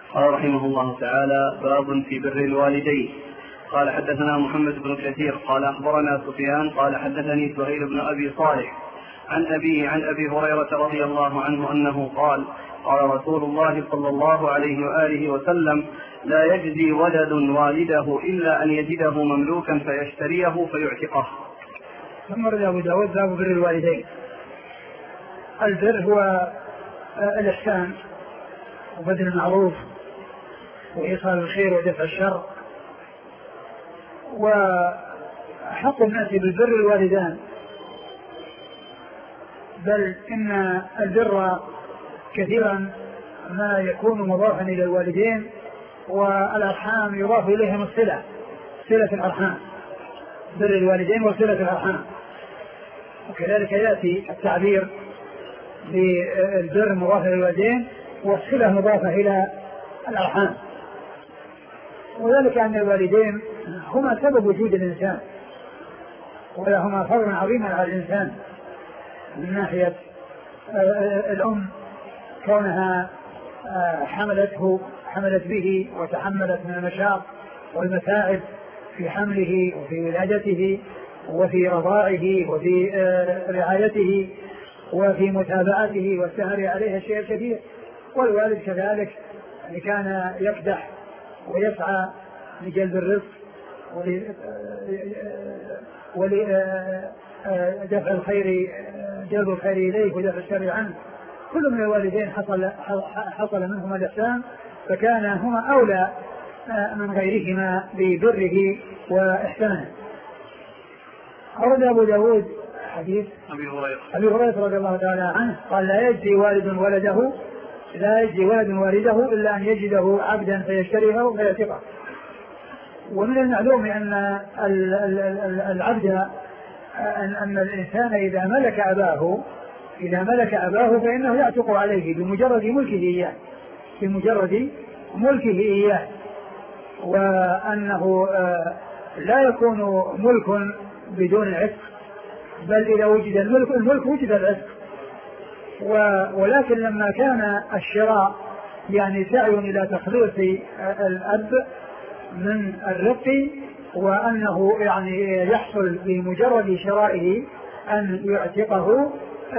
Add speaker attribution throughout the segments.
Speaker 1: قال رحمه الله تعالى: باب في بر الوالدين. قال حدثنا محمد بن كثير قال أخبرنا سفيان قال حدثني سهيل بن أبي صالح عن أبيه عن أبي هريرة رضي الله عنه أنه قال: قال رسول الله صلى الله عليه وآله وسلم: لا يجزي ولد والده إلا أن يجده مملوكا فيشتريه فيعتقه.
Speaker 2: ثم رد أبو داود: باب بر الوالدين. البر هو الإحسان وبذل المعروف وإيصال الخير ودفع الشر، وحق الناس بالبر الوالدان، بل إن البر كثيرا ما يكون مضافا إلى الوالدين، والأرحام يضاف إليهم صلة الأرحام، بر الوالدين وصلة الأرحام. وكذلك يأتي التعبير بالبر مضافة إلى الوالدين والصلة مضافة إلى الأرحام، وذلك أن الوالدين هما سبب وجود الإنسان، ولهما فضل عظيم على الإنسان من ناحية الأم كونها حملت به وتحملت من المشاق والمتاعب في حمله وفي ولادته وفي رضاعه وفي رعايته وفي متابعته والسهر عليها الشيء الكثير. والوالد كذلك كان يكدح ويسعى لجلب الرزق ولدفع الخير، جلب الخير إليه ودفع الشر عنه. كل من الوالدين حصل منهما الإحسان، فكان هما أولى من غيرهما ببره وإحسانه. أورد أبو داود حديث أبي هريرة رضي الله تعالى عنه قال: لا يجزي ولد والده إلا أن يجده عبدا فيشتريه فيعتقه. ومن المعلوم أن العبد أن الإنسان إذا ملك أباه فإنه يعتق عليه بمجرد ملكه إياه، وأنه لا يكون ملك بدون العتق، بل إذا وجد الملك وجد العتق. ولكن لما كان الشراء يعني سعي إلى تخليص الأب من الرق، وأنه يعني يحصل بمجرد شرائه أن يعتقه،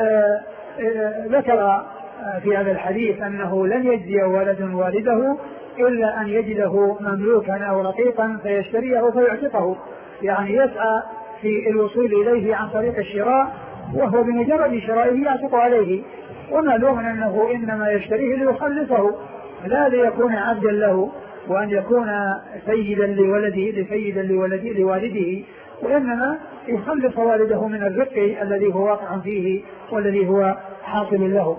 Speaker 2: ذكر في هذا الحديث أنه لن يجزي ولد والده إلا أن يجده مملوكا أو رقيقا فيشتريه فيعتقه، يعني يسعى في الوصول إليه عن طريق الشراء، وهو بمجرد شرائه يعتق عليه. ومعلوم أنه إنما يشتريه ليخلصه، لا ليكون عبدا له وأن يكون سيدا لوالده، وإنما يخلص والده من الرق الذي هو واقع فيه والذي هو حاصل له.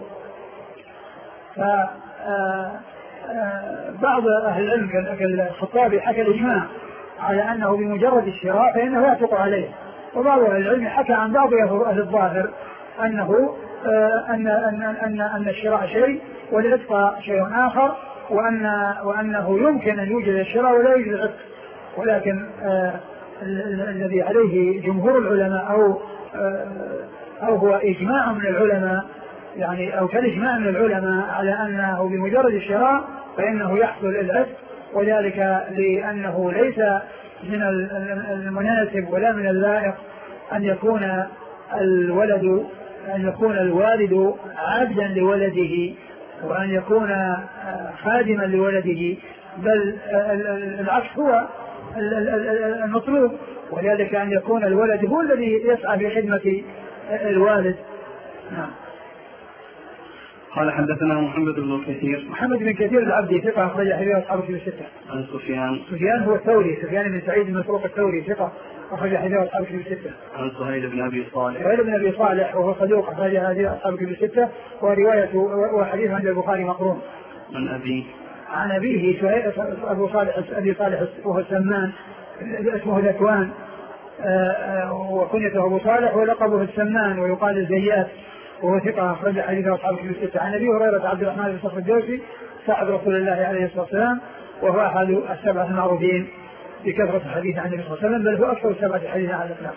Speaker 2: بعض أهل العلم كالخطابي حكى الإجماع على أنه بمجرد الشراء فإنه يعتق عليه، وبعض أهل العلم حكى عن بعض أهل الظاهر أنه أن الشراء شيء والعتق شيء آخر، وأنه يمكن أن يوجد الشراء ولا يوجد العتق. ولكن الذي عليه جمهور العلماء أو هو إجماع من العلماء، يعني أو كالإجماع من العلماء على أنه بمجرد الشراء فإنه يحصل العتق، وذلك لأنه ليس من المناسب ولا من اللائق أن يكون الوالد عبدا لولده وأن يكون خادما لولده، بل العكس هو المطلوب، وذلك أن يكون الولد هو الذي يسعى في خدمة الوالد. نعم.
Speaker 1: قال حدثنا محمد بن كثير
Speaker 2: العبدي ثقة أخرج حديث أصحاب كتب الستة.
Speaker 1: عن
Speaker 2: سفيان هو الثوري، سفيان بن سعيد بن مسروق الثوري ثقة أخرج حديث أصحاب كتب الستة.
Speaker 1: عن سهيل بن أبي
Speaker 2: صالح وهو صدوق أخرج حديث أصحاب كتب الستة، ورواية وحديث عند البخاري مقرون. عن أبيه أبو صالح أبي صالح وهو السمان، اسمه ذكوان، وكنيته أبو صالح ولقبه السمان ويقال الزيات، وهو ثقة أخرج حديث أصحاب كتب الستة. عن أبي هريرة عبد الرحمن بن صخر الدوسي صاحب رسول الله عليه الصلاة والسلام، وهو أحد السبعة المعروفين بكثرة الحديث عن النبي صلى الله عليه وسلم، بل هو أكثر السبعة حديثا على الإطلاق.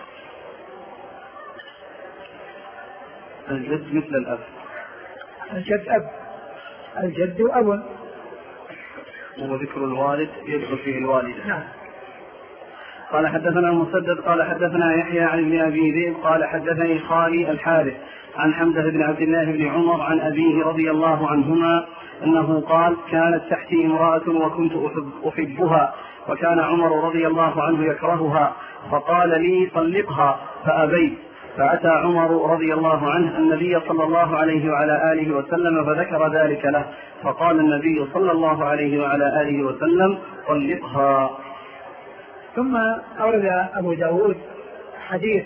Speaker 1: الجد مثل الأب.
Speaker 2: الجد أب، الجد أب،
Speaker 1: وذكر الوالد يدخل فيه الوالدة.
Speaker 2: نعم.
Speaker 1: قال حدثنا مسدد قال حدثنا يحيى عن ابن أبي ذئب قال حدثني خالي الحارث عن حمزة بن عبد الله بن عمر عن أبيه رضي الله عنهما أنه قال كانت تحتي امرأة وكنت أحبها وكان عمر رضي الله عنه يكرهها فقال لي طلقها فأبيت فأتى عمر رضي الله عنه النبي صلى الله عليه وعلى آله وسلم فذكر ذلك له فقال النبي صلى الله عليه وعلى آله وسلم طلقها.
Speaker 2: ثم أورد أبو داود حديث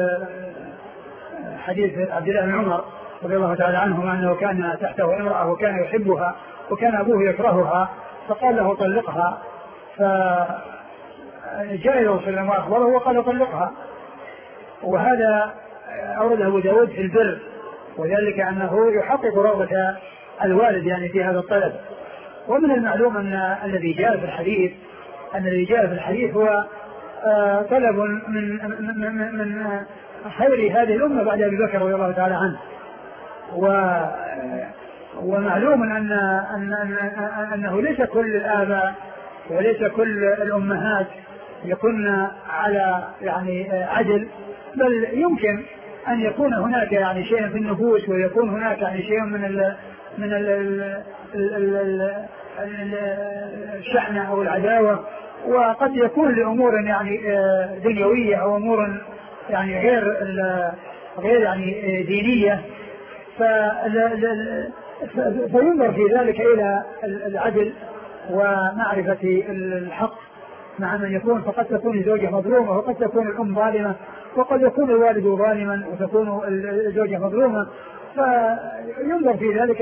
Speaker 2: عبد الله بن عمر رضي الله تعالى عنهما أنه كان تحته امرأة وكان يحبها وكان أبوه يكرهها فقال له طلقها فجاء إلى رسول الله وأخبره وقال طلقها. وهذا أورد أبو داود في البر وذلك أنه يحقق رغبة الوالد يعني في هذا الطلب. ومن المعلوم أن الذي جاء في الحديث هو طلب من خير هذه الأمة بعد أبي بكر رضي الله تعالى عنه. ومعلوم أنه ليس كل الآباء وليس كل الأمهات يكون على يعني عدل، بل يمكن أن يكون هناك يعني شيء في النفوس ويكون هناك يعني شيء من الشحنة أو العداوة، وقد يكون لأمور يعني دنيوية أو أمور يعني غير يعني دينية، فينظر في ذلك إلى العدل ومعرفة الحق مع من يكون. فقد تكون الزوجة مظلومة وقد تكون الأم ظالمة وقد يكون الوالد ظالما وتكون الزوجة مظلومة، فينظر في ذلك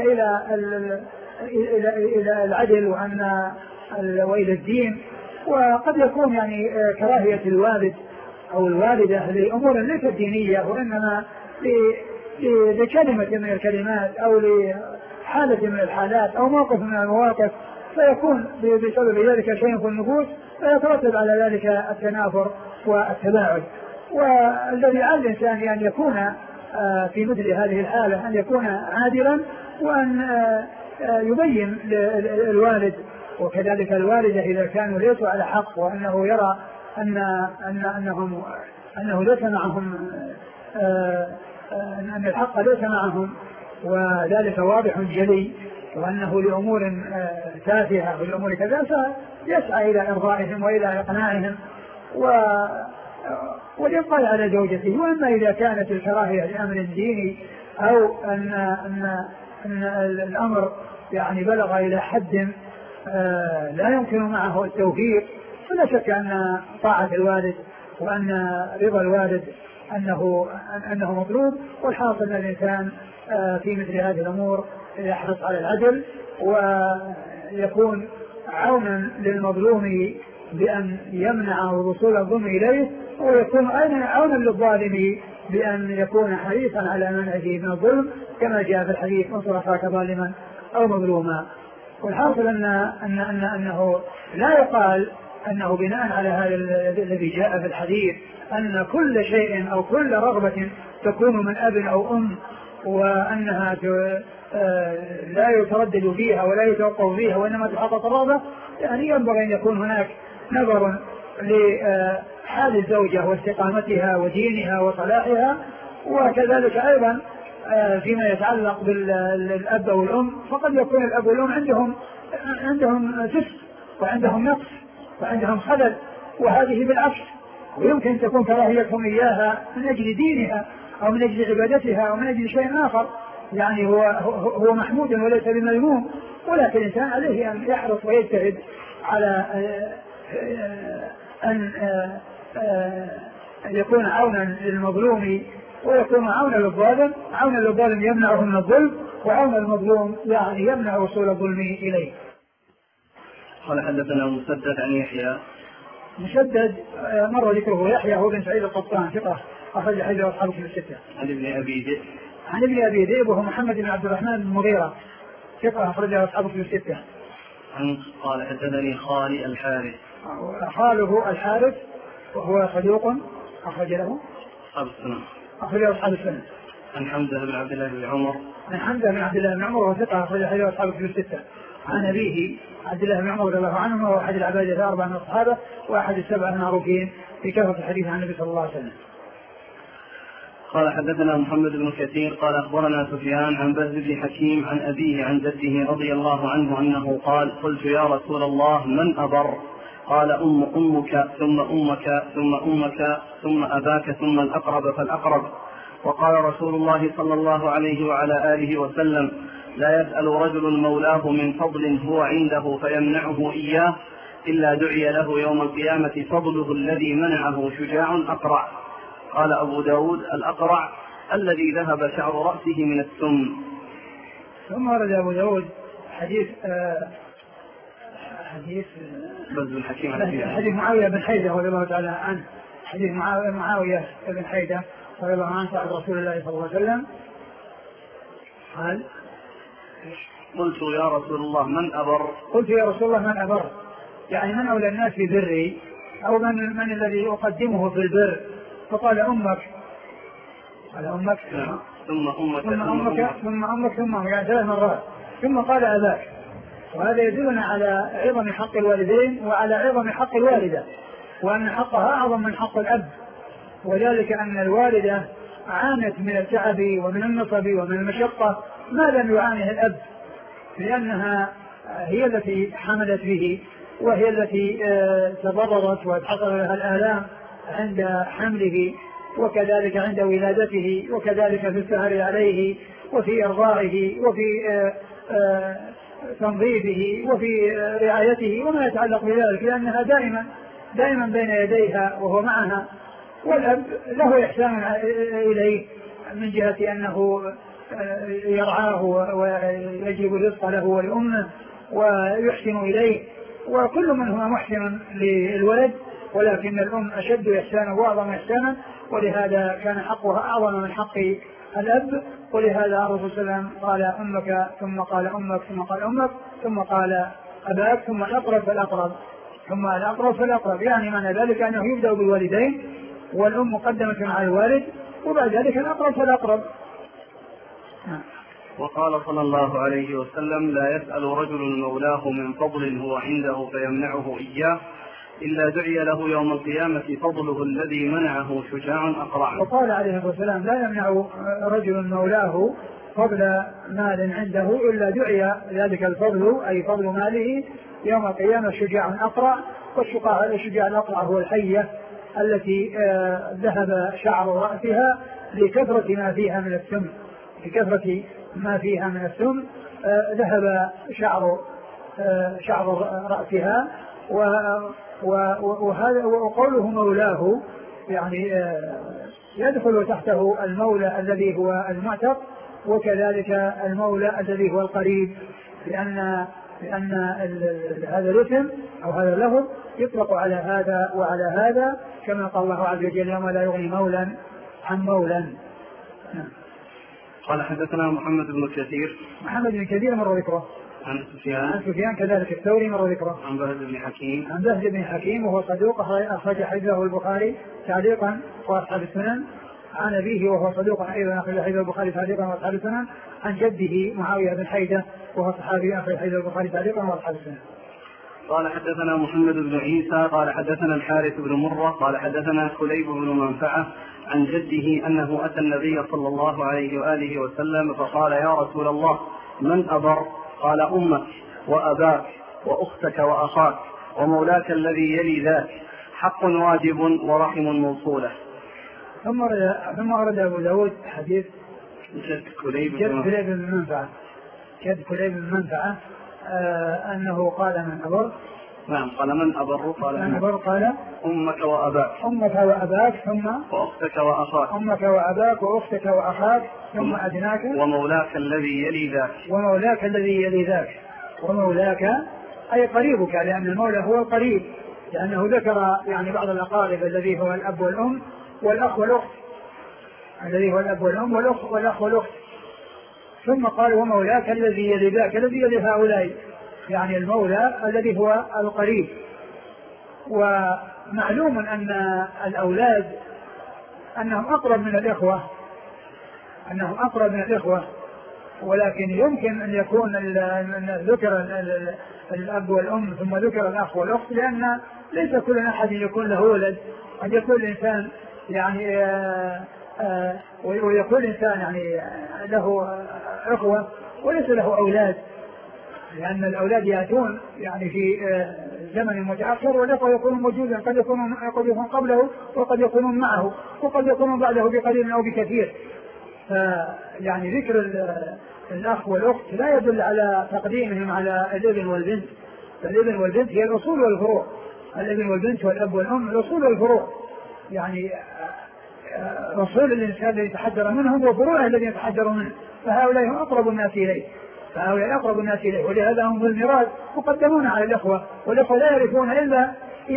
Speaker 2: إلى العدل وإلى الدين. وقد يكون يعني كراهية الوالد أو الوالدة لأمور ليست دينية وإنما لكلمة من الكلمات أو لحالة من الحالات أو موقف من المواقف، فيكون بسبب ذلك شيء في النفوس فيترتب على ذلك التنافر والتباعد. والذي على الإنسان أن يكون في مثل هذه الحالة أن يكون عادلا وأن يبين للوالد وكذلك الوالدة إذا كانوا ليسوا على حق وأنه يرى أنه ليس معهم أن الحق ليس معهم وذلك واضح جلي وأنه لأمور تافهة ولأمور كذا فيسعى إلى إرضائهم وإلى إقناعهم والإبقاء على زوجته. وأما إذا كانت الكراهية لأمر ديني أو أن الأمر يعني بلغ إلى حد لا يمكن معه التوفيق فلا شك أن طاعة الوالد وأن رضا الوالد أنه مطلوب. والحاصل أن الإنسان في مثل هذه الأمور يحرص على العدل ويكون عونا للمظلوم بأن يمنع وصول الظلم إليه، ويكون أيضا عونا للظالم بأن يكون حريصا على منعه من الظلم كما جاء في الحديث انصر أخاك ظالما أو مظلوما. والحاصل أنه لا يقال أنه بناء على هذا الذي جاء في الحديث أن كل شيء أو كل رغبة تكون من أب أو أم وأنها لا يتردد فيها ولا يتوقف فيها وإنما تحقق الرغبة. يعني ينبغي أن يكون هناك نظر لحال الزوجة واستقامتها ودينها وصلاحها، وكذلك أيضا فيما يتعلق بالأب والأم فقد يكون الأب والأم عندهم فسق وعندهم نقص وعندهم خلل، وهذه بالعكس ويمكن أن تكون كراهيتهم إياها من أجل دينها أو من أجل عبادتها أو من أجل شيء آخر، يعني هو محمود وليس بمذموم. ولكن الإنسان عليه أن يحرص ويجتهد على أن يكون عونا للمظلوم ويكون عونا للظالم. عونا للظالم يمنعه من الظلم وعونا المظلوم يعني يمنع وصول الظلم إليه.
Speaker 1: قال حدثنا مسدد عن يحيى.
Speaker 2: مسدد مر ذكره يحيى هو بن سعيد القطان ثقة أخرج حديث أصحابه في الستة.
Speaker 1: عن ابن أبي ذئب
Speaker 2: وهو محمد بن عبد الرحمن بن مغيرة ثقة أخرج أصحابه في الستة.
Speaker 1: قال حدثني خالي الحارث.
Speaker 2: خاله الحارث وهو صدوق أخرج له أصحاب السنة.
Speaker 1: عن حمزة بن عبد الله بن عمر.
Speaker 2: وهو ثقة أخرج حديث أصحابه في الستة. عن أبيه عبد الله بن عمر رضي الله عنه، وهو أحد العبادة الأربعة من الصحابة وأحد السبعة المعروفين بكثرة الحديث عن النبي صلى الله عليه وسلم.
Speaker 1: قال حدثنا محمد بن كثير قال أخبرنا سفيان عن بهز بن حكيم عن أبيه عن جده رضي الله عنه أنه قال: قلت يا رسول الله من أبر؟ قال: أمك ثم أمك ثم أمك ثم أباك ثم الأقرب فالأقرب. وقال رسول الله صلى الله عليه وعلى آله وسلم: لا يسأل رجل مولاه من فضل هو عنده فيمنعه إياه إلا دعي له يوم القيامة فضله الذي منعه شجاع أقرع. قال أبو داود: الأقرع الذي ذهب شعر رأسه من السم.
Speaker 2: ثم ورد أبو داود حديث معاوية بن حيدة رضي الله تعالى عنه، حديث معاوية بن حيدة رضي الله عنه عن رسول الله صلى الله عليه وسلم قال:
Speaker 1: قلت يا رسول الله من أبر؟
Speaker 2: قلت يا رسول الله من أبر؟ يعني من أولى الناس ببري، أو من الذي أقدمه في البر؟ فقال: أمك. قال: أمك
Speaker 1: ثم أمك
Speaker 2: ثم أمك ثم أمك، يعني 3 مرات. ثم قال: أباك. وهذا يدلنا على عظم حق الوالدين وعلى عظم حق الوالدة، وأن حقها أعظم من حق الأب، وذلك أن الوالدة عانت من التعب ومن النصب ومن المشقة ما لم يعانه الأب، لأنها هي التي حملت به، وهي التي تضررت وحصل لها الآلام عند حمله، وكذلك عند ولادته، وكذلك في السهر عليه، وفي إرضاعه، وفي تنظيفه، وفي رعايته، وما يتعلق بذلك، لأنها دائما بين يديها وهو معها. والأب له إحسان إليه من جهة أنه يرعاه ويجيب الرزق له ولأمه ويحسن إليه، وكل منهما محسن للولد، ولكن الأم أشد إحسانا وأعظم إحسانا، ولهذا كان حقها أعظم من حق الأب. ولهذا الرسول صلى الله عليه وسلم قال: أمك ثم قال أمك ثم قال أمك ثم قال أباك ثم الأقرب فالأقرب ثم الأقرب فالأقرب، يعني معنى ذلك أنه يبدأ بالوالدين والأم مقدمة على الوالد، وبعد ذلك الأقرب فالأقرب.
Speaker 1: وقال صلى الله عليه وسلم: لا يسأل رجل مولاه من فضل هو عنده فيمنعه إياه إلا دعي له يوم القيامة فضله الذي منعه شجاع أقرع.
Speaker 2: وقال عليه الصلاة والسلام: لا يمنع رجل مولاه فضل مال عنده إلا دعي ذلك الفضل، أي فضل ماله، يوم القيامة شجاع أقرع. والشجاع الأقرع هو الحية التي ذهب شعر رأسها لكثرة ما فيها من السم، ذهب شعر رأسها. وقوله مولاه يعني يدخل تحته المولى الذي هو المعتق، وكذلك المولى الذي هو القريب، لأن هذا الاسم أو هذا اللفظ يطلق على هذا وعلى هذا، كما قال الله عز وجل: يوم لا يغني مولا عن مولا.
Speaker 1: قال حدثنا محمد بن كثير
Speaker 2: مر ذكره.
Speaker 1: عن
Speaker 2: سفيان كذلك الثوري مر ذكره.
Speaker 1: عن بهز
Speaker 2: بن حكيم وهو صدوق أخرج حديثه البخاري تعليقا وأصحاب السنن. عن أبيه وهو صدوق أيضا أخرج حديثه البخاري تعليقا وأصحاب السنن. عن جده معاوية بن حيدة وهو صحابي أخرج حديثه البخاري تعليقا وأصحاب السنن.
Speaker 1: قال حدثنا محمد بن عيسى قال حدثنا الحارث بن مرة قال حدثنا كليب بن منفعة عن جده أنه أتى النبي صلى الله عليه وآله وسلم فقال: يا رسول الله من أبر؟ قال: أمك وأباك وأختك وأخاك ومولاك الذي يلي ذاك، حق واجب ورحم موصولة.
Speaker 2: ثم ورد أبو داود حديث
Speaker 1: جد كليب
Speaker 2: بن منفعة أنه قال: من أبر؟
Speaker 1: نعم، قال: من أبر؟
Speaker 2: قال:
Speaker 1: أمك وأباك
Speaker 2: ثم
Speaker 1: وأختك وأخاك.
Speaker 2: أمك وأباك وأختك وأخاك ثم أدناك
Speaker 1: ومولاك الذي يلي ذاك.
Speaker 2: ومولاك أي قريبك، لأن المولى هو القريب، لأنه ذكر يعني بعض الأقارب الذي هو الأب والأم والأخ والأخت، والأخ والأخت. ثم قال: ومولاك الذي يلي ذاك، الذي يلي هؤلاء، يعني المولى الذي هو القريب. ومعلوم أن الأولاد أنهم أقرب من الإخوة، ولكن يمكن أن يكون ذكر الأب والأم ثم ذكر الأخ والأخت، لأن ليس كل أحد يكون له ولد، قد يكون الإنسان يعني ويكون الإنسان يعني له أخوة وليس له أولاد، لأن الأولاد يأتون يعني في زمن متأخر، والأخوة يكون موجودا، قد يكون قبله وقد يكونون معه وقد يكونون بعده بقليل أو بكثير. فيعني ذكر الأخ والأخت لا يدل على تقديمهم على الابن والبنت، فالابن والبنت هي الأصول والفروع، الابن والبنت والأب والأم الأصول والفروع، يعني أصول الإنسان الذي يتحدر منهم وفروعه الذي يتحدر منه، فهؤلاء هم أقرب الناس إليه، ولهذا هم بالميراث مقدمون على الأخوة، والأخوة لا يرثون إلا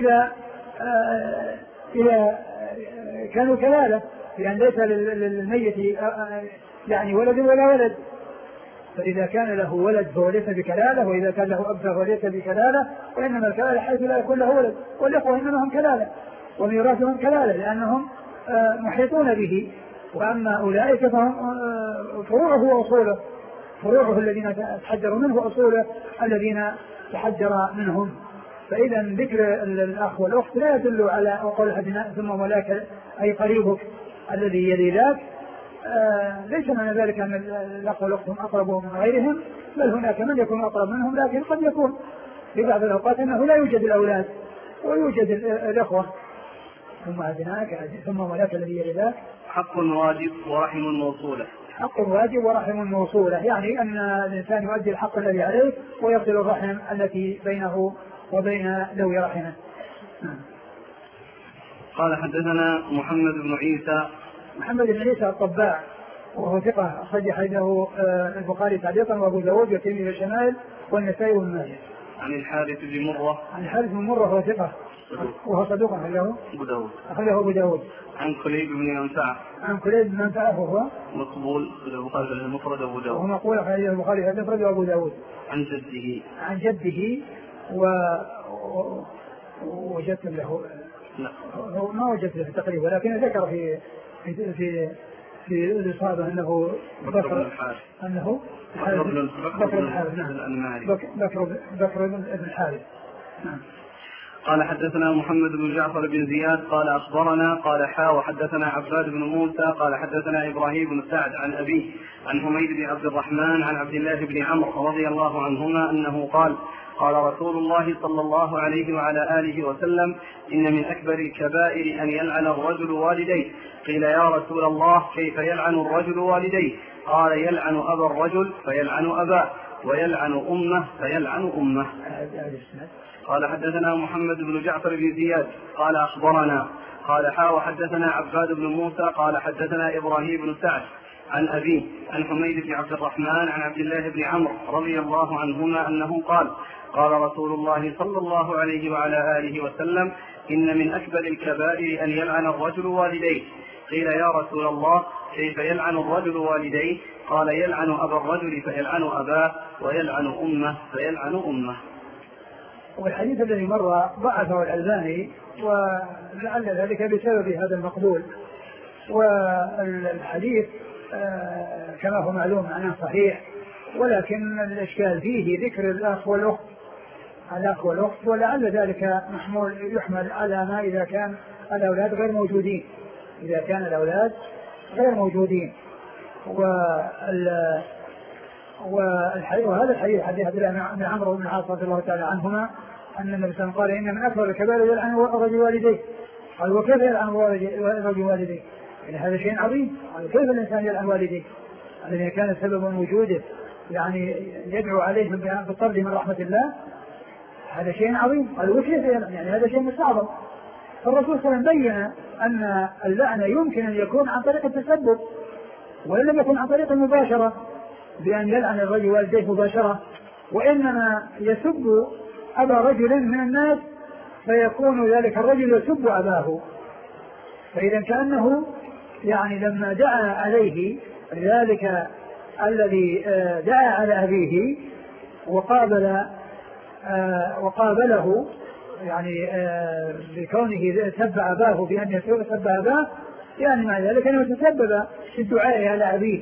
Speaker 2: إذا كانوا كلالة، لأن ليس للميت يعني ولد ولا ولد، فإذا كان له ولد فهو ليس بكلالة، وإذا كان له أب فهو ليس بكلالة، وإنما الكلالة حيث لا يكون له ولد، والأخوة إنما هم كلالة وميراثهم كلالة لأنهم محيطون به، وأما أولئك فهم فروعه وأصوله، فروعه الذين تحجروا منه وأصوله الذين تحجر منهم. فإذا ذكر الأخ والأخت لا يدل على قول أحدنا ثم مولاك أي قريبك الذي يلي ذاك، ليس معنى ذلك أن الأخ والأخت هم أقرب من غيرهم، بل هناك من يكون أقرب منهم، لكن قد يكون في بعض الأوقات أنه لا يوجد الأولاد ويوجد الأخوة. ثم أدناك ثم مولاك الذي يلي ذاك
Speaker 1: حق واجب ورحم موصولة.
Speaker 2: حق واجب ورحم موصولة، يعني أن الإنسان يؤدي الحق الذي عليه ويصل الرحم التي بينه وبين ذوي رحمه.
Speaker 1: قال حدثنا محمد بن عيسى
Speaker 2: الطباع وهو ثقة، أخرج حديثه البخاري تعليقا وأبو داود والترمذي والشمائل والنسائي وابن ماجه.
Speaker 1: عن الحارث بن مرة
Speaker 2: هو ثقة وهو صدوق أخرجه أبو داود.
Speaker 1: عن كليب بن منفعة
Speaker 2: وهو
Speaker 1: مقبول البخاري المفرد وأبو داود،
Speaker 2: وهو مقبول أخرجه البخاري المفرد وأبو داود. عن جده وجدت له
Speaker 1: لا
Speaker 2: ما وجدت له تقريبا، ولكن ذكر في الإصابة أنه بكر بن الحارث.
Speaker 1: قال حدثنا محمد بن جعفر بن زياد قال أخبرنا قال وحدثنا عباد بن موسى قال حدثنا إبراهيم بن سعد عن أبيه عن حميد بن عبد الرحمن عن عبد الله بن عمرو رضي الله عنهما أنه قال رسول الله صلى الله عليه وعلى آله وسلم: إن من أكبر الكبائر أن يلعن الرجل والديه. قيل: يا رسول الله كيف يلعن الرجل والديه؟ قال: يلعن أبا الرجل فيلعن أباه، ويلعن أمه فيلعن أمه. قال حدثنا محمد بن جعفر بن زياد قال أخبرنا قال وحدثنا عباد بن موسى قال حدثنا إبراهيم بن سعد عن أبيه عن حميد بن عبد الرحمن عن عبد الله بن عمرو رضي الله عنهما أنه قال رسول الله صلى الله عليه وعلى آله وسلم: إن من أكبر الكبائر أن يلعن الرجل والديه. قيل: يا رسول الله كيف يلعن الرجل والديه؟ قال: يلعن أبا الرجل فيلعن أباه، ويلعن أمه فيلعن أمه.
Speaker 2: والحديث الذي مر ضعفه الألباني، ولعل ذلك بسبب هذا المقبول، والحديث كما هو معلوم معناه صحيح، ولكن الإشكال فيه ذكر الأخ والأخت، ولعل ذلك يحمل على ما إذا كان الأولاد غير موجودين، وهذا الحديث حديث عبد الله بن عمرو بن العاص رضي الله تعالى عنهما أن النبي صلى الله عليه وسلم قال: إن من أكبر الكبائر يلعن الرجل والديه. قال: وكيف يلعن الرجل والديه؟ يعني هذا شيء عظيم. قال: كيف الإنسان يلعن والديه الذي كان سبب وجوده يعني يدعو عليهم بالطرد من رحمة الله؟ هذا شيء عظيم. قال: وكيف يعني هذا شيء مستعظم. فالرسول صلى الله عليه وسلم بين أن اللعنة يمكن أن يكون عن طريق التسبب، وإن لم يكن عن طريق المباشرة بأن يلعن الرجل والديه مباشرة، وإنما يسب أبا رجل من الناس فيكون ذلك الرجل يسب أباه. فإذا كأنه يعني لما دعا عليه ذلك الذي دعا على أبيه وقابله يعني بكونه سب أباه بأن يسب أباه، يعني مع ذلك أنه تسبب في الدعاء على أبيه،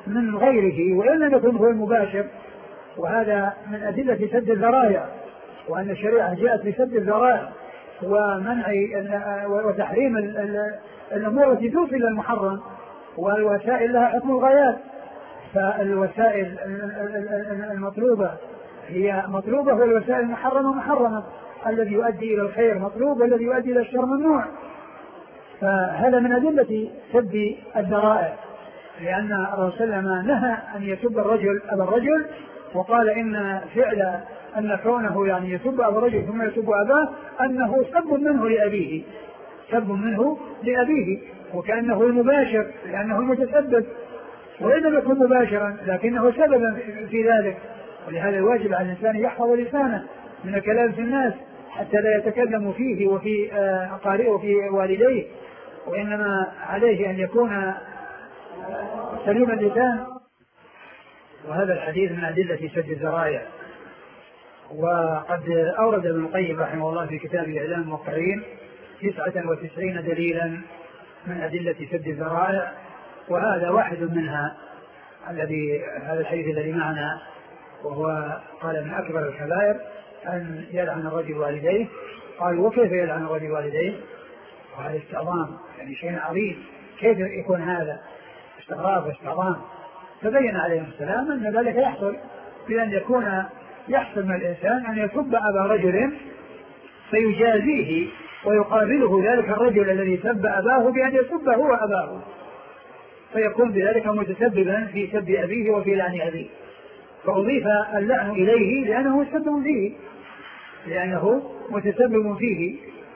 Speaker 2: من غيره وإن لم يكن هو المباشر، وهذا من أدلة سد الذرائع، وأن الشريعة جاءت لسد الذرائع ومنع وتحريم الأمور التي توصل إلى المحرم، والوسائل لها حكم الغايات. فالوسائل المطلوبة هي مطلوبة، والوسائل المحرمة محرمة، الذي يؤدي إلى الخير مطلوب والذي يؤدي إلى الشر ممنوع. فهذا من أدلة سد الذرائع، لأن الرسول صلى الله عليه وسلم نهى أن يسب الرجل أبا الرجل، وقال إن فعل أن كونه يعني يسب أبا الرجل ثم يسب أباه أنه سب منه لأبيه، سب منه لأبيه، وكأنه المباشر لأنه المتسبب، وإن لم يكن مباشرا لكنه سببا في ذلك. ولهذا الواجب على الإنسان يحفظ لسانه من الكلام في الناس حتى لا يتكلم فيه وفي أقاربه وفي والديه، وإنما عليه أن يكون سليم اللسان. وهذا الحديث من أدلة سد الذرائع. وقد أورد ابن القيم رحمه الله في كتابه إعلام الموقعين 99 دليلا من أدلة سد الذرائع، وهذا واحد منها هذا الحديث الذي معنا، وهو قال من أكبر الكبائر أن يلعن الرجل والديه. قال وكيف يلعن الرجل والديه؟ وهذا استعظام، يعني شيء عظيم، كيف يكون هذا؟ استغراب واستعظام. فبين عليه السلام أن ذلك يحصل بأن يكون يحصل من الإنسان أن يسب أبا رجل فيجازيه ويقابله ذلك الرجل الذي سب أباه بأن يسب هو أباه، فيكون بذلك متسببا في سب أبيه وفي لعن أبيه، فأضيف اللعن إليه لأنه متسبب فيه، لأنه متسبب فيه.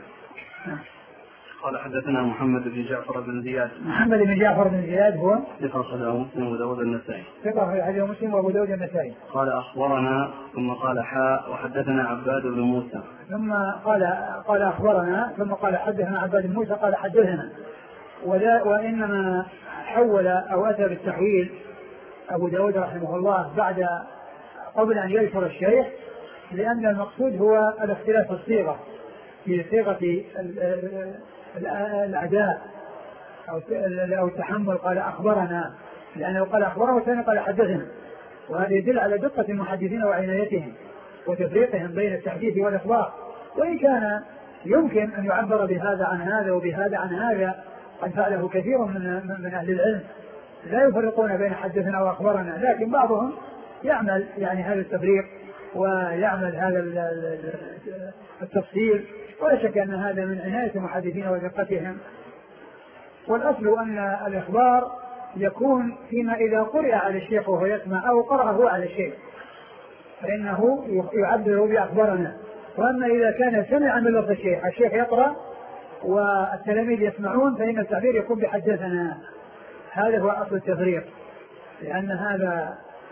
Speaker 1: قال حدثنا محمد بن جعفر بن زياد.
Speaker 2: محمد بن جعفر بن زياد هو
Speaker 1: ثقة أخرجه مسلم وأبو داود النسائي.
Speaker 2: ثقة أخرجه مسلم وأبو داود النسائي.
Speaker 1: قال أخبرنا ثم قال حاء وحدثنا عباد بن موسى.
Speaker 2: ثم قال أخبرنا ثم قال حدثنا عباد بن موسى قال حدثنا. وإنما حول أو أتى بالتحويل أبو داود رحمه الله قبل أن يذكر الشيخ، لأن المقصود هو الاختلاف الصيغة في صيغة الأداء أو التحمل. قال أخبرنا لأنه قال أخبرنا والثاني قال حدثنا، وهذا يدل على دقة المحدثين وعنايتهم وتفريقهم بين التحديث والإخبار. وإن كان يمكن أن يعبر بهذا عن هذا وبهذا عن هذا، قد فعله كثير من أهل العلم لا يفرقون بين حدثنا وأخبرنا، لكن بعضهم يعمل يعني هذا التفريق ويعمل هذا التفصيل، ولا شك أن هذا من عناية المحدثين ودقتهم. والأصل أن الإخبار يكون فيما إذا قرئ على الشيخ وهو يسمع أو قرأه على الشيخ فإنه يعبر بأخبرنا. وأما إذا كان سمع من لفظ الشيخ يقرأ والتلاميذ يسمعون فإن التعبير يكون بحدثنا. هذا هو أصل التفريق، لأن هذا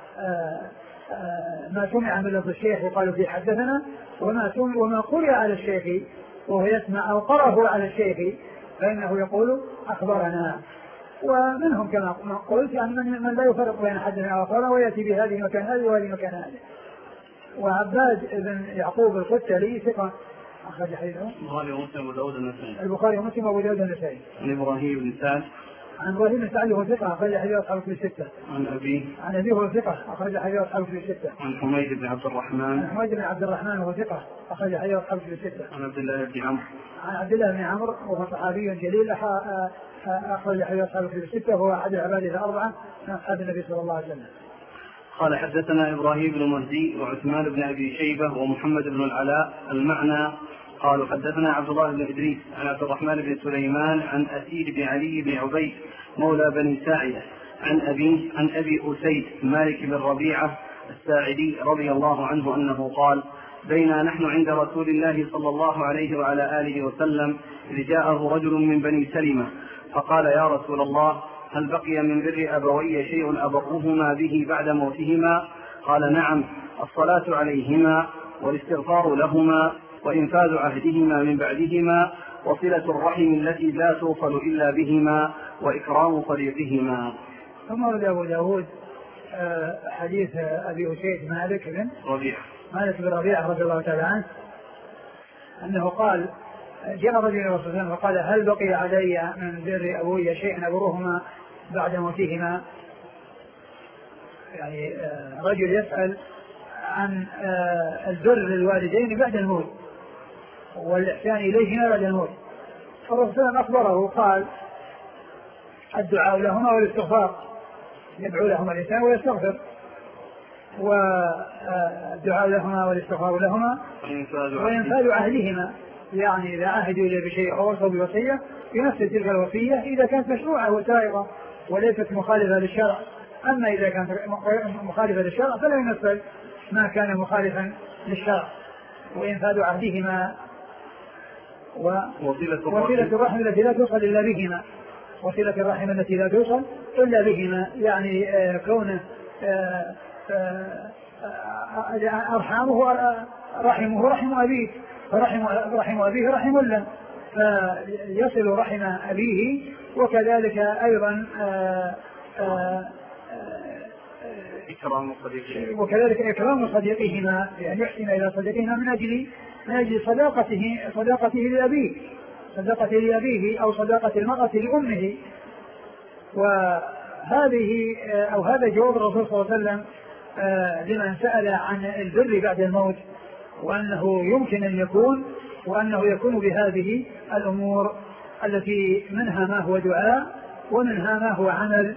Speaker 2: ما سمع من لفظ الشيخ وقالوا في حدثنا، وما قرئ على الشيخ وهو يسمع أو قرأه على الشيخ فإنه يقول أخبرنا. ومنهم كما قلت يعني من لا يفرق بين حدثنا وأخبرنا ويأتي بهذه مكان هذه وهذه مكان هذه. وعباد بن يعقوب القتلي ثقة أخرج حديثه
Speaker 1: البخاري ومسلم وأبو داود النسائي.
Speaker 2: البخاري ومسلم وأبو داود النسائي.
Speaker 1: عن إبراهيم بن سعد.
Speaker 2: عن إبراهيم بن سعد وهو ثقة أخرج حديثه أصحاب الكتب الستة.
Speaker 1: عن أبيه
Speaker 2: وهو ثقة أخرج حديثه أصحاب الكتب الستة.
Speaker 1: عن حميد بن عبد الرحمن.
Speaker 2: وهو ثقة أخرج حديثه أصحاب الكتب الستة.
Speaker 1: عن عبد الله بن عمرو.
Speaker 2: وهو صحابي جليل أخرج حديثه أصحاب الكتب الستة، وهو أحد العباد الأربعة من أصحاب النبي صلى الله عليه وسلم.
Speaker 1: قال حدثنا إبراهيم بن مهدي وعثمان بن أبي شيبة ومحمد بن العلاء المعنى. قالوا حدثنا عبد الله بن إدريس عن عبد الرحمن بن سليمان عن أسيد بن علي بن عبيد مولى بني ساعدة عن أبي أسيد مالك بن ربيعة الساعدي رضي الله عنه أنه قال: بينا نحن عند رسول الله صلى الله عليه وعلى آله وسلم إذ جاءه رجل من بني سلمة فقال: يا رسول الله، هل بقي من بر أبوي شيء أبرهما به بعد موتهما؟ قال: نعم، الصلاة عليهما والاستغفار لهما وإنفاذ عهدهما من بعدهما وصلة الرحم التي لا توصل إلا بهما وإكرام صديقهما.
Speaker 2: ثم ورد أبو داود حديث أبي أسيد مالك بن ربيعة رضي الله تعالى عنه أنه قال: جاء رجل إلى الرسول صلى الله عليه وسلم فقال: هل بقي علي من بر أبوي شيء أبرهما بعد موتهما؟ يعني رجل يسأل عن البر للوالدين بعد الموت والإحسان إليهما بعد الموت، فالرسول صلى الله عليه وسلم أخبره قال الدعاء لهما والاستغفار، يدعو لهما الإنسان ويستغفر، والدعاء لهما والاستغفار لهما وإنفاذ عهدهما، يعني إذا عاهدوا إليه بشيء أو وصوا بوصية ينفذ تلك الوصية إذا كانت مشروعة وسائغة وليست مخالفة للشرع. أما إذا كانت مخالفة للشرع فلا ينفذ ما كان مخالفا للشرع. وإنفاذ عهدهما وصلة الرحم التي لا توصل إلا بهما، وصلة الرحم التي لا توصل إلا بهما، يعني كونه أرحامه رحمه رحم أبيه، فرحم أبيه رحم له، فيصل رحم أبيه. وكذلك أيضا وكذلك إكرام صديقهما، يعني يحسن إلى صديقهما من أجل صداقته لأبيه أو صداقة المرأة لأمه. وهذه أو هذا جواب الرسول صلى الله عليه وسلم لمن سأل عن البر بعد الموت، وأنه يمكن أن يكون، وأنه يكون بهذه الأمور التي منها ما هو دعاء ومنها ما هو عمل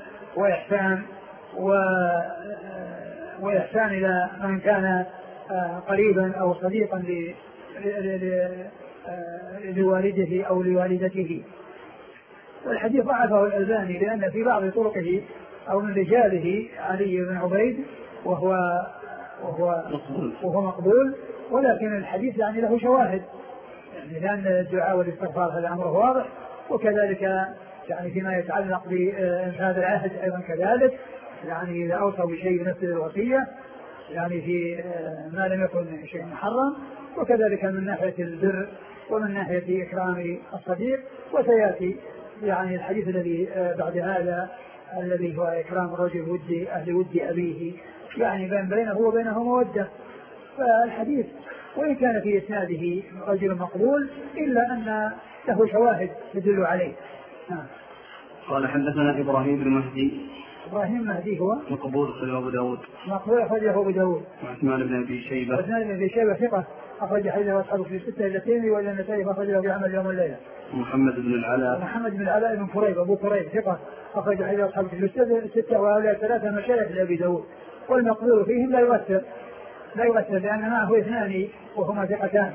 Speaker 2: وإحسان إلى من كان قريبا أو صديقا لوالده أو لوالدته. والحديث ضعفه الألباني لأن في بعض طرقه أو من رجاله علي بن عبيد وهو مقبول، ولكن الحديث يعني له شواهد، يعني لأن الدعاء والاستغفار هذا أمر واضح. وكذلك يعني فيما يتعلق بإنفاذ العهد أيضا كذلك، يعني إذا أوصى بشيء ينفذ الوصية، يعني في ما لم يكن شيء محرم. وكذلك من ناحية البر ومن ناحية إكرام الصديق. وسيأتي يعني الحديث الذي بعد هذا الذي هو إكرام الرجل أهل ود أبيه، يعني بينه وبينه مودة. فالحديث وإن كان في إسناده رجل مقبول إلا أن له شواهد تدل عليه.
Speaker 1: قال حدثنا إبراهيم بن مهدي.
Speaker 2: إبراهيم مهدي هو
Speaker 1: مقبول أخرجه أبو داود.
Speaker 2: مقبول أخرجه أبو داود.
Speaker 1: وعثمان بن أبي شيبة.
Speaker 2: وعثمان بن أبي شيبة ثقة أخرج حديثه أصحابه في 6 إلى 2 وإلى النسائي أخرجه في عمل يوم الليلة.
Speaker 1: محمد بن العلاء.
Speaker 2: محمد بن العلاء بن كريب أبو كريب ثقة أخرج حديثه أصحابه في 6 وهؤلاء 3 مشايخ لأبي داود. والمقبول فيهم لا يؤثر لأن معه 2 وهما ثقتان.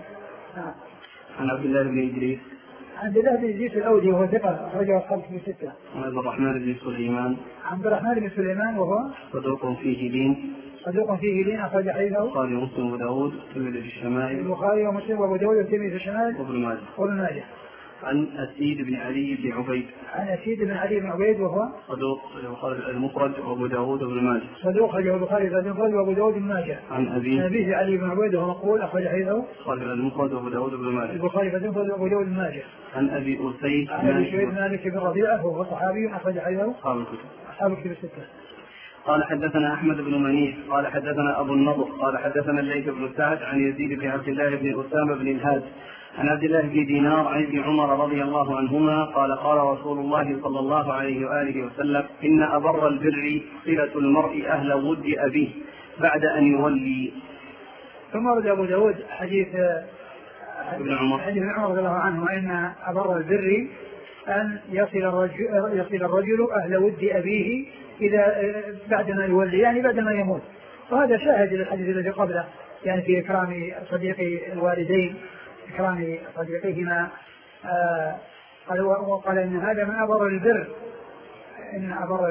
Speaker 1: عن عبد الله بن إدريس.
Speaker 2: عبد الله بن إدريس الأودي وهو ثقة أخرجه أصحابه في 6.
Speaker 1: عبد الرحمن بن سليمان.
Speaker 2: عبد الرحمن بن سليمان وهو
Speaker 1: صدوق فيه لين.
Speaker 2: أخرج حديثه
Speaker 1: البخاري ومسلم وأبو داود والترمذي في الشمائل.
Speaker 2: البخاري ومسلم وأبو داود والترمذي في الشمائل
Speaker 1: وابن ماجه. عن أسيد بن علي بن عبيد.
Speaker 2: عن أسيد بن علي بن عبيد وهو
Speaker 1: صدوق المفرد وأبو داود وابن ماجه.
Speaker 2: صدوق أخرجه البخاري المفرد وأبو داود وابن ماجه.
Speaker 1: عن أبيه
Speaker 2: علي بن عبيد وهو مقبول أخرج حديثه
Speaker 1: البخاري المفرد وأبو داود وابن ماجه.
Speaker 2: البخاري المفرد وأبو داود وابن ماجه.
Speaker 1: عن أبي أسيد.
Speaker 2: مالك بن ربيعة وهو صحابي أخرج حديثه أصحاب الكتب 6.
Speaker 1: قال حدثنا أحمد بن منيع قال حدثنا أبو النضر قال حدثنا الليث بن سعد عن يزيد بن عبد الله بن أسامة بن الهاد عن عبد الله بن دينار عن ابن عمر رضي الله عنهما قال قال رسول الله صلى الله عليه وآله وسلم إن أبر البر صلة المرء أهل ود أبيه بعد أن يولي.
Speaker 2: ثم ورد أبو داود حديث
Speaker 1: ابن عمر
Speaker 2: رضي الله عنه إن أبر البر أن يصل الرجل أهل ود أبيه إذا بعدما يولي، يعني بعدما يموت. وهذا شاهد للحديث الذي قبله، يعني في إكرام صديق الوالدين، إكرام صديقهما. وقال إن هذا من أبر البر، إن أبر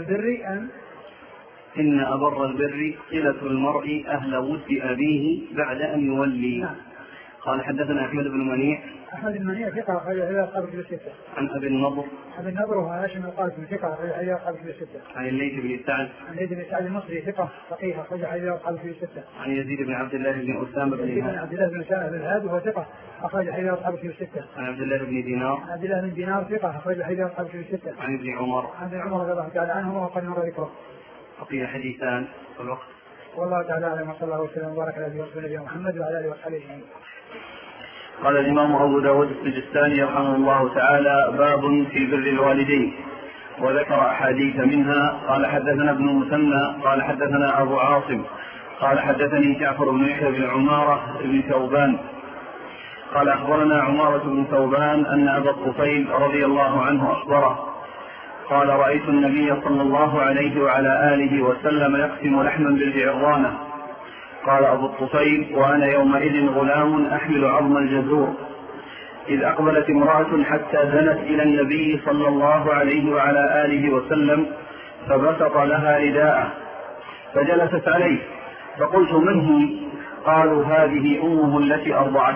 Speaker 1: البر صلة المرء أهل ود أبيه بعد أن يولي. قال حدثنا أحمد بن منيع.
Speaker 2: أحمد بن منيع ثقة أخرج حديثه أصحاب الكتب 6.
Speaker 1: عن أبي النضر.
Speaker 2: وهو هاشم القاسم ثقة أخرج حديثه أصحاب الكتب 6.
Speaker 1: عن الليث بن سعد.
Speaker 2: المصري ثقة فقيه أخرج حديثه أصحاب الكتب 6.
Speaker 1: عن يزيد بن عبد الله بن أسامة بن
Speaker 2: الهاد وهو ثقة أخرج حديثه أصحاب الكتب 6.
Speaker 1: عن عبد الله بن دينار.
Speaker 2: ثقة أخرج حديثه أصحاب الكتب 6.
Speaker 1: عن ابن عمر
Speaker 2: رضي الله تعالى عنهما وقد مر ذكره.
Speaker 1: بقي حديثان في الوقت.
Speaker 2: والله تعالى أعلم وصلى الله وسلم وبارك على نبينا محمد وعلى آله وصحبه أجمعين.
Speaker 1: قال الإمام أبو داود السجستاني رحمه الله تعالى: باب في بر الوالدين. وذكر أحاديث منها. قال حدثنا ابن المثنى قال حدثنا أبو عاصم قال حدثني جعفر بن يحيى بن عمارة بن ثوبان قال أخبرنا عمارة بن ثوبان أن أبا الطفيل رضي الله عنه أخبره قال رأيت النبي صلى الله عليه وعلى آله وسلم يقسم لحما بالجعرانة. قال أبو الطفيل وأنا يومئذ غلام أحمل عظم الجزور إذ أقبلت امرأة حتى زنت إلى النبي صلى الله عليه وعلى آله وسلم فبسط لها رداءه فجلست عليه فقلت من هي؟ قالوا هذه أمه التي أرضعته.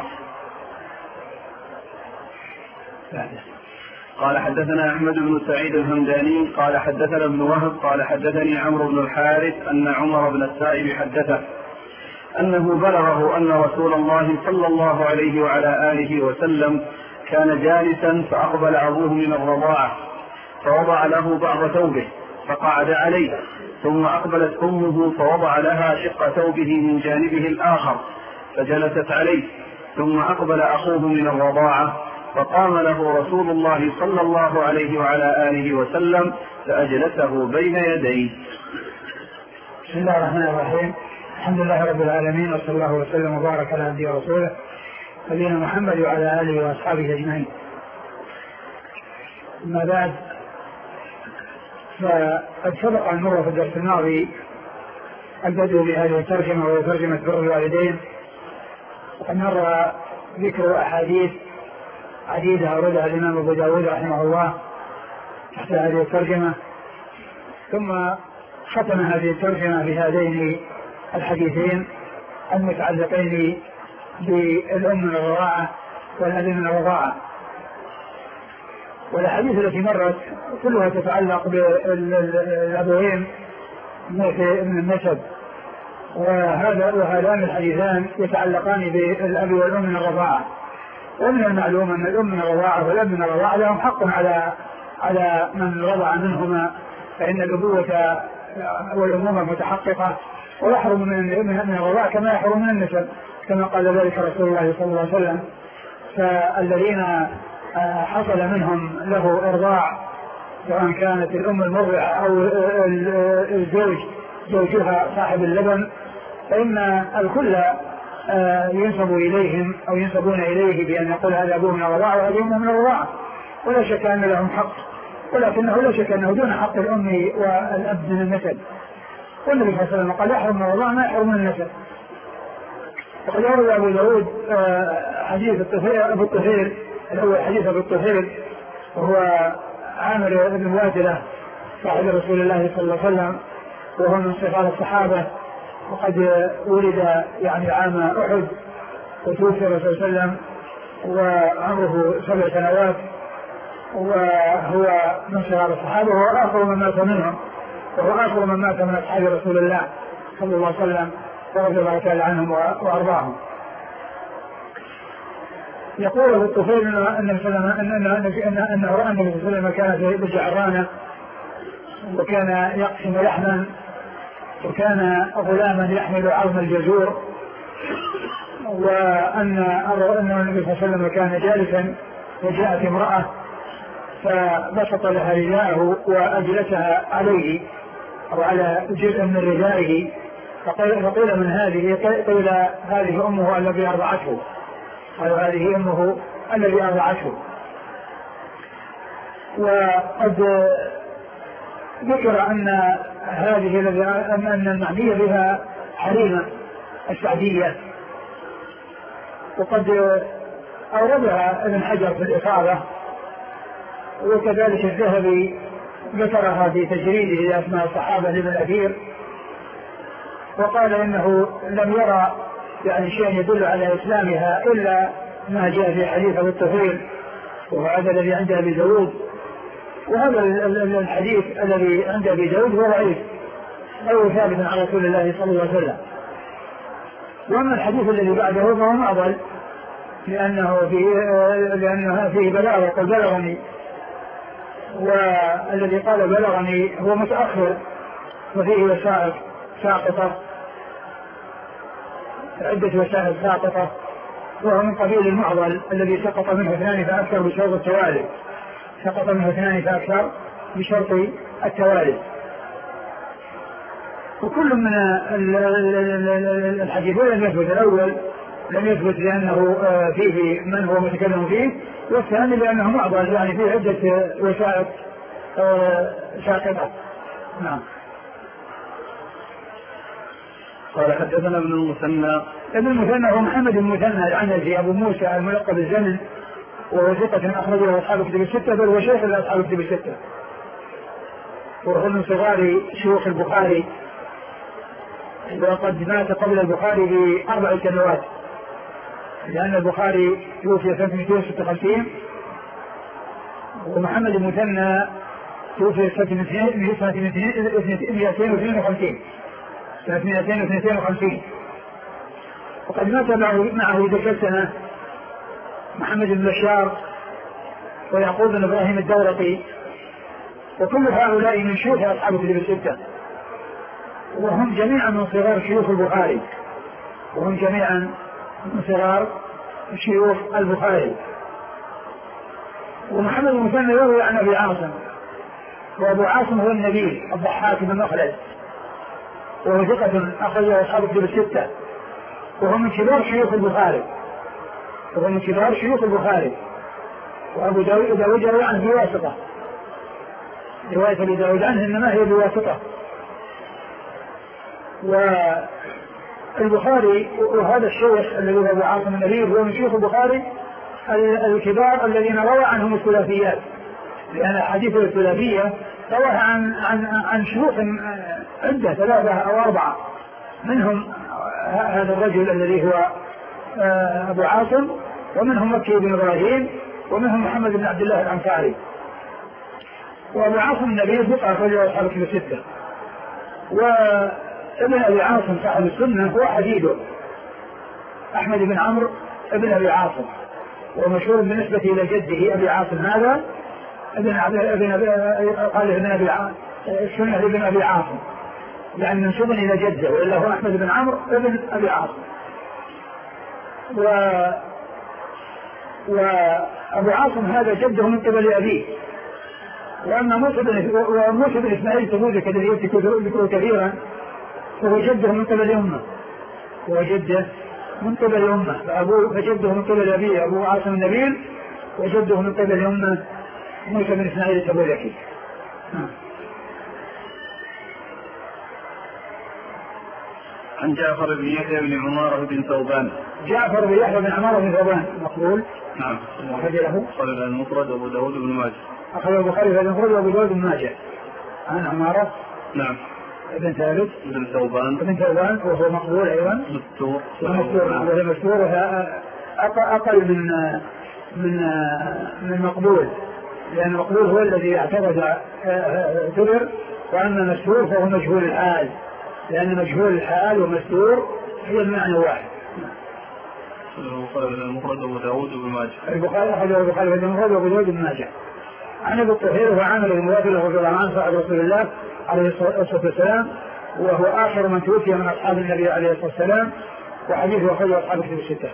Speaker 1: قال حدثنا أحمد بن سعيد الهمداني قال حدثنا ابن وهب قال حدثني عمرو بن الحارث أن عمر بن السائب حدثه أنه بلغه أن رسول الله صلى الله عليه وعلى آله وسلم كان جالسا فأقبل أبوه من الرضاعة فوضع له بعض ثوبه فقعد عليه ثم أقبلت أمه فوضع لها شق ثوبه من جانبه الآخر فجلست عليه ثم أقبل أخوه من الرضاعة فقام له رسول الله صلى الله عليه وعلى آله وسلم فأجلسه بين يديه.
Speaker 2: بسم الله الرحمن الرحيم. الحمد لله رب العالمين وصلى الله وسلم وبارك على عبده ورسوله نبينا محمد وعلى آله وأصحابه أجمعين. أما بعد، فقد سبق أن مر في الدرس الماضي البدء بهذه الترجمة وهي ترجمة بر الوالدين، وقد مر ذكر أحاديث عديدة أوردها الإمام أبو داود رحمه الله تحت هذه الترجمة، ثم ختم هذه الترجمة بهذين الحديثين المتعلقين بالأم من الرضاعة والأب من الرضاعة. والأحاديث التي مرت كلها تتعلق بالأبوين من النسب، وهذان الحديثان يتعلقان بالأب والأم من الرضاعة. ومن المعلوم أن الأم من الرضاعة والأب من الرضاعة لهم حق على من رضع منهما، فإن الأبوة والأمومة متحققة، ويحرم من الرضاعة كما يحرم من النسب، كما قال ذلك رسول الله صلى الله عليه وسلم. فالذين حصل منهم له إرضاع سواء كانت الأم المرضعة أو الزوج زوجها صاحب اللبن، فإن الكل ينسب إليهم أو ينسبون إليه بأن يقول هذا أبوه من الرضاعة وهذا أمه من الرضاعة، ولا شك أن لهم حق، ولكنه لا شك أنه دون حق الأم والأب من النسب. والنبي صلى الله عليه وسلم قال يحرم من الرضاعة ما يحرم من النسب. وقد يروي أبو داود حديث أبو الطفيل الأول، حديث أبو الطفيل وهو عامر بن وادلة صاحب رسول الله صلى الله عليه وسلم، وهو من صغار الصحابة، وقد ولد يعني عام أحد، وتوفي الرسول صلى الله عليه وسلم وعمره 7 سنوات، وهو من صغار الصحابة، وهو آخر من مات منهم، وهو آخر من مات من أصحاب رسول الله صلى الله عليه وسلم ورضي الله تعالى عنهم وأرضاهم. يقول ابو الطفيل انه راى النبي صلى الله عليه وسلم كان في بالجعرانه وكان يقسم لحما، وكان غلاما يحمل عظم الجزور، وان النبي صلى الله عليه وسلم كان جالسا وجاءت امراه فبسط لها رداءه واجلسها عليه او على جزء من ردائه، فقيل من هذه؟ قيل هذه امه الذي ارضعته، قالوا هذه امه الذي ارضعته. وقد ذكر ان هذه ان المعنيه بها حليمه السعديه، وقد اوردها ابن حجر في الاصابه، وكذلك الذهبي ذكرها في تجريده لاسماء الصحابه لابن الاثير، وقال انه لم يرى يعني شيء يدل على اسلامها الا ما جاء في حديث ابو الطفيل وهذا الذي عند ابي داود، وهذا الحديث الذي عند ابي داود هو ضعيف غير ثابت عن رسول الله صلى الله عليه وسلم. واما الحديث الذي بعده فهو افضل لانه فيه بلاغه قد بلغني، والذي قال بلغني هو متاخر وفيه وسائل ساقطه، عدة وسائل ساقطة، وهو من قبيل المعضل الذي سقط منه 2 فأكثر بشرط التوالي، سقط منه 2 فأكثر بشرط التوالي. وكل من الحديثين لم يثبت. الأول لم يثبت لأنه فيه من هو متكلم فيه، والثاني لأنه معضل يعني فيه عدة وسائط ساقطة. نعم.
Speaker 1: قال حدثنا ابن المثنى
Speaker 2: هو محمد بن المثنى العنزي أبو موسى الملقب بالزمن، وهو ثقة أخرجه أصحاب كتب الستة، بل هو شيخ لأصحاب كتب الستة، وهو من صغار شيوخ البخاري، وقد مات قبل البخاري ب4 سنوات، لأن البخاري توفي سنة 256 ومحمد بن المثنى توفي سنة 252. وقد مات معه ذيك السنة محمد بن بشار ويعقوب بن إبراهيم الدورقي، وكل هؤلاء من شيوخ أصحاب كتب الستة، وهم جميعا من صغار شيوخ البخاري، ومحمد بن المثنى يروي عن أبي عاصم، وأبو عاصم هو النبيل الضحاك بن مخلد، وهو ثقة أخرجه أصحاب كتب الستة، وهو من كبار شيوخ البخاري. وأبو داود يروي عنه بواسطة، رواية أبي داود عنه إنما هي بواسطة. والبخاري وهذا الشيخ الذي هو أبو عاصم النبيل هو من شيوخ البخاري الكبار الذين روى عنهم الثلاثيات، لأن الحديث الثلاثية رواها عن شيوخ عدة 3 أو 4، منهم هذا الرجل الذي هو أبو عاصم، ومنهم مكي بن إبراهيم، ومنهم محمد بن عبد الله الأنصاري. وأبو عاصم النبيل ثقة أخرجه أصحاب كتب الستة. وابن أبي عاصم صاحب السنة هو حفيده أحمد بن عمرو ابن أبي عاصم، ومشهور بالنسبة إلى جده أبي عاصم هذا ابن أبي عاصم، يعني منسوب إلى جده، وإلا هو أحمد بن عمرو ابن أبي عاصم. وأبو عاصم هذا جده من قبل أبيه. وأما موسى بن إسماعيل تبوذك الذي يذكر كثيرا فهو جده من قبل أمه، فجده من قبل أبيه أبو عاصم النبيل، وجده من قبل أمه موسى بن إسماعيل تبوذك.
Speaker 1: عن جعفر بن يحيى بن عمارة بن ثوبان.
Speaker 2: جعفر بن يحيى بن عمارة بن ثوبان مقبول.
Speaker 1: نعم.
Speaker 2: أخرج
Speaker 1: المفرد وأبو داود بن ماجه.
Speaker 2: أخرج البخاري في المفرد وأبو داود بن ماجه. عن عمارة.
Speaker 1: نعم.
Speaker 2: ابن ثابت.
Speaker 1: ابن ثوبان
Speaker 2: وهو مقبول أيضا.
Speaker 1: مستور.
Speaker 2: وهو مستور أقل من مقبول، لأن مقبول هو الذي اعتقد تبر، وأما مستور فهو مجهول الحال، لأن مجهول الحال ومستور هي المعنى واحد.
Speaker 1: المفرد أبو داود بن ماجه.
Speaker 2: البخاري أخرجه البخاري في المفرد وأبو داود بن ماجه. عن أبي الطهير وعامر بن وافل رضي الله عنه صاحب رسول الله عليه الصلاة والسلام، وهو آخر من توفي من أصحاب النبي عليه الصلاة والسلام، وحديثه أخرجه أصحاب كتب الستة.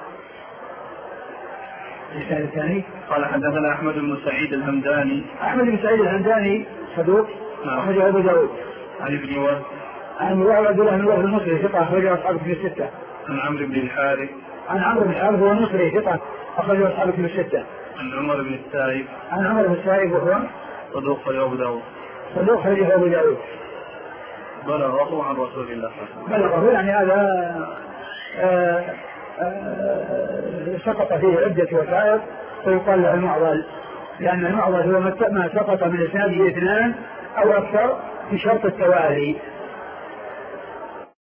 Speaker 2: الإسناد الثاني
Speaker 1: قال حدثنا أحمد بن سعيد الهمداني
Speaker 2: صدوق أخرجه أبو داود.
Speaker 1: عن ابن وهب
Speaker 2: عن عبد الله بن وهب المصري ثقة أخرجه أصحاب كتب الستة.
Speaker 1: عن عمرو بن الحارث
Speaker 2: هو المصري ثقة أخرجه أصحاب كتب الستة.
Speaker 1: عن عمر بن السائب
Speaker 2: وهو
Speaker 1: صدوق أخرجه
Speaker 2: أبو داود.
Speaker 1: بلغه عن رسول الله
Speaker 2: يعني هذا سقط فيه عدة وسائط، فيقال له المعضل، لأن المعضل هو ما سقط من إسناده 2 أو أكثر بشرط التوالي.